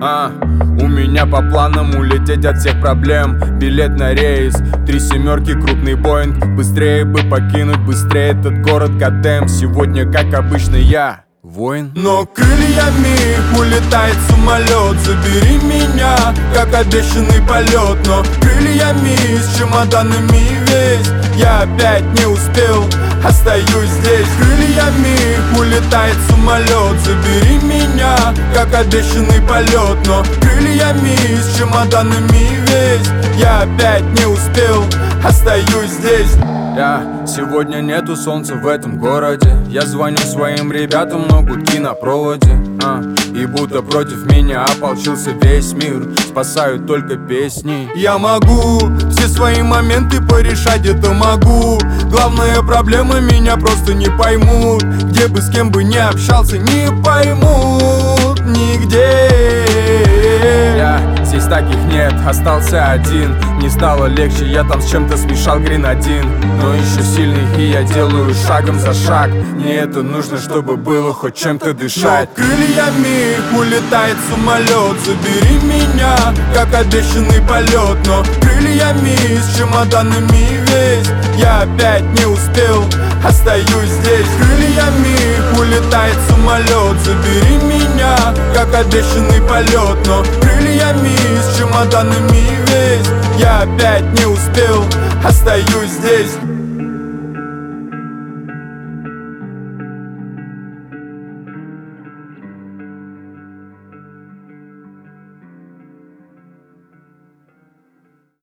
У меня по планам улететь от всех проблем. Билет на рейс, 3 семерки, крупный Боинг. Быстрее бы покинуть, быстрее этот город, Кадем. Сегодня, как обычно, я воин. Но крыльями улетает самолет. Забери меня, как обещанный полет. Но крыльями с чемоданами весь. Я опять не успел, остаюсь здесь. Крыльями улетает самолет. Забери меня, как обещанный полет. Но крыльями с чемоданами весь. Я опять не успел, остаюсь здесь. Сегодня нету солнца в этом городе. Я звоню своим ребятам, но гудки на проводе. И будто против меня ополчился весь мир. Спасают только песни. Я могу все свои моменты порешать, это могу. Главная проблема, меня просто не поймут. Где бы с кем бы не общался, не поймут нигде. Здесь таких нет, остался один. Не стало легче, я там с чем-то смешал гренадин. Но еще сильный, и я делаю шагом за шаг. Мне это нужно, чтобы было хоть чем-то дышать. Но крыльями улетает самолет. Забери меня, как обещанный полет. Но крыльями с чемоданами весь. Я опять не успел, остаюсь здесь. Крыльями улетает самолет. Забери меня, как обещанный полет. Но крыльями с чемоданами весь. Я опять не успел, остаюсь здесь.